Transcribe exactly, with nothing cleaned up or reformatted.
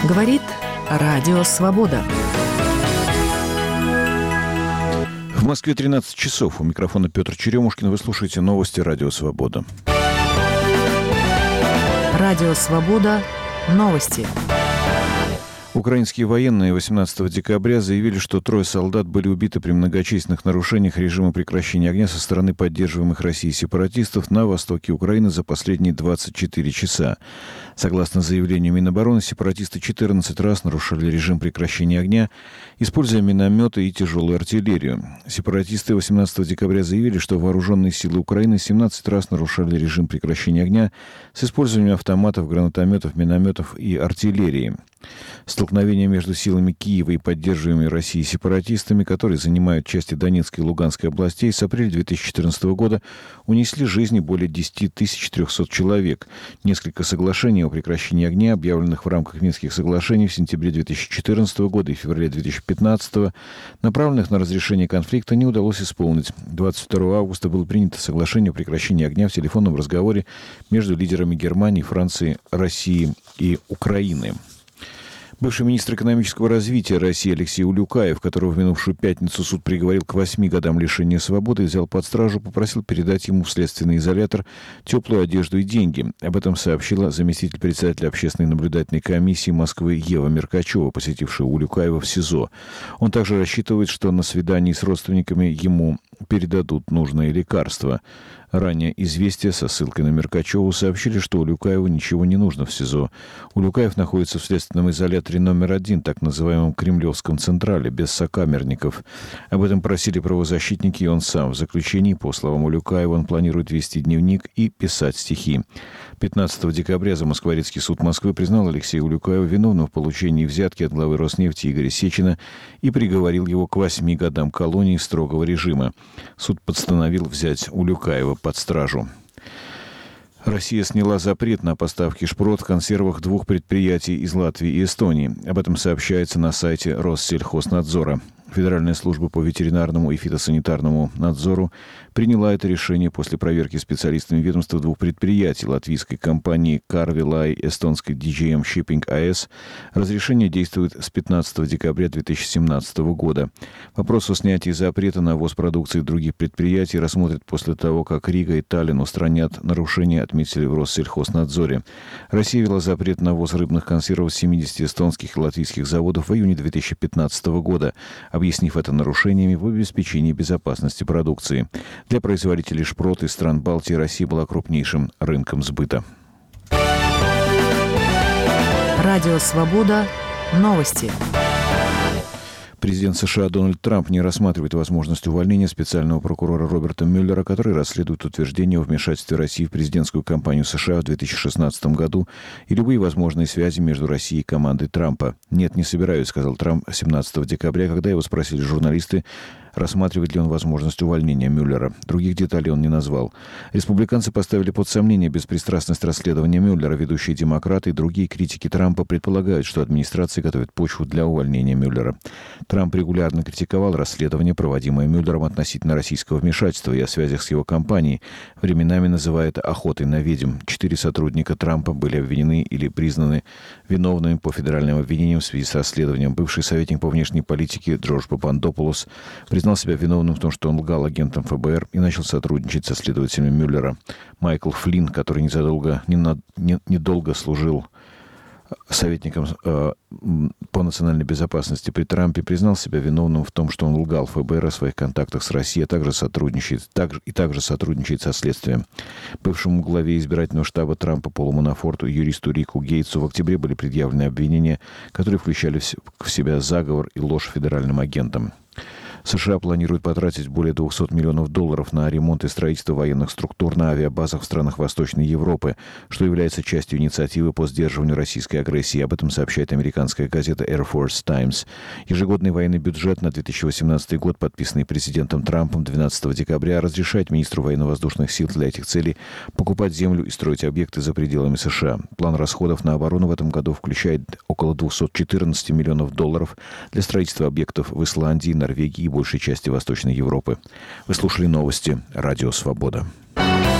Говорит Радио Свобода. В Москве тринадцать часов. У микрофона Петр Черемушкин. Вы слушаете новости Радио Свобода. Радио Свобода. Новости. Украинские военные восемнадцатого декабря заявили, что трое солдат были убиты при многочисленных нарушениях режима прекращения огня со стороны поддерживаемых Россией сепаратистов на востоке Украины за последние двадцать четыре часа. Согласно заявлению Минобороны, сепаратисты четырнадцать раз нарушали режим прекращения огня, используя минометы и тяжелую артиллерию. Сепаратисты восемнадцатого декабря заявили, что вооруженные силы Украины семнадцать раз нарушали режим прекращения огня с использованием автоматов, гранатометов, минометов и артиллерии. Столкновения между силами Киева и поддерживаемыми Россией сепаратистами, которые занимают части Донецкой и Луганской областей, с апреля две тысячи четырнадцатого года унесли жизни более десять тысяч триста человек. Несколько соглашений о прекращении огня, объявленных в рамках Минских соглашений в сентябре две тысячи четырнадцатого года и феврале две тысячи пятнадцатого, направленных на разрешение конфликта, не удалось исполнить. двадцать второго августа было принято соглашение о прекращении огня в телефонном разговоре между лидерами Германии, Франции, России и Украины. Бывший министр экономического развития России Алексей Улюкаев, которого в минувшую пятницу суд приговорил к восьми годам лишения свободы, взял под стражу, попросил передать ему в следственный изолятор теплую одежду и деньги. Об этом сообщила заместитель председателя общественной наблюдательной комиссии Москвы Ева Меркачева, посетившая Улюкаева в СИЗО. Он также рассчитывает, что на свидании с родственниками ему передадут нужные лекарства. Ранее «Известия» со ссылкой на Меркачеву сообщили, что Улюкаеву ничего не нужно в СИЗО. Улюкаев находится в следственном изоляторе номер один, так называемом Кремлевском Централе, без сокамерников. Об этом просили правозащитники и он сам. В заключении, по словам Улюкаева, он планирует вести дневник и писать стихи. пятнадцатого декабря Замоскворецкий суд Москвы признал Алексея Улюкаева виновным в получении взятки от главы Роснефти Игоря Сечина и приговорил его к восьми годам колонии строгого режима. Суд постановил взять Улюкаева под стражу. Россия сняла запрет на поставки шпрот в консервах двух предприятий из Латвии и Эстонии. Об этом сообщается на сайте Россельхознадзора. Федеральная служба по ветеринарному и фитосанитарному надзору приняла это решение после проверки специалистами ведомства двух предприятий: латвийской компании Карвилай, эстонской ди джей эм Shipping эй эс. Разрешение действует с пятнадцатого декабря две тысячи семнадцатого года. Вопрос о снятии запрета на ввоз продукции других предприятий рассмотрят после того, как Рига и Таллин устранят нарушения, отметили в Россельхознадзоре. Россия ввела запрет на ввоз рыбных консервов с семидесяти эстонских и латвийских заводов в июне две тысячи пятнадцатого года, объяснив это нарушениями в обеспечении безопасности продукции. Для производителей шпрот из стран Балтии Россия была крупнейшим рынком сбыта. Радио Свобода. Новости. Президент США Дональд Трамп не рассматривает возможность увольнения специального прокурора Роберта Мюллера, который расследует утверждения о вмешательстве России в президентскую кампанию США в две тысячи шестнадцатом году и любые возможные связи между Россией и командой Трампа. «Нет, не собираюсь», — сказал Трамп семнадцатого декабря, когда его спросили журналисты, рассматривает ли он возможность увольнения Мюллера. Других деталей он не назвал. Республиканцы поставили под сомнение беспристрастность расследования Мюллера. Ведущие демократы и другие критики Трампа предполагают, что администрация готовит почву для увольнения Мюллера. Трамп регулярно критиковал расследование, проводимое Мюллером относительно российского вмешательства и о связях с его компанией, временами называя это охотой на ведьм. Четыре сотрудника Трампа были обвинены или признаны виновными по федеральным обвинениям в связи с расследованием. Бывший советник по внешней политике Джордж Папандопулос признал себя виновным в том, что он лгал агентам эф бэ эр и начал сотрудничать со следователями Мюллера. Майкл Флинн, который незадолго, не над, не, недолго служил советником э, по национальной безопасности при Трампе, признал себя виновным в том, что он лгал эф бэ эр о своих контактах с Россией, а также сотрудничает, также, и также сотрудничает со следствием. Бывшему главе избирательного штаба Трампа Полу Манафорту и юристу Рику Гейтсу в октябре были предъявлены обвинения, которые включали в себя заговор и ложь федеральным агентам. США планируют потратить более двухсот миллионов долларов на ремонт и строительство военных структур на авиабазах в странах Восточной Европы, что является частью инициативы по сдерживанию российской агрессии. Об этом сообщает американская газета Air Force Times. Ежегодный военный бюджет на две тысячи восемнадцатый год, подписанный президентом Трампом двенадцатого декабря, разрешает министру военно-воздушных сил для этих целей покупать землю и строить объекты за пределами США. План расходов на оборону в этом году включает около двухсот четырнадцати миллионов долларов для строительства объектов в Исландии, Норвегии и большей части Восточной Европы. Вы слушали новости Радио Свобода.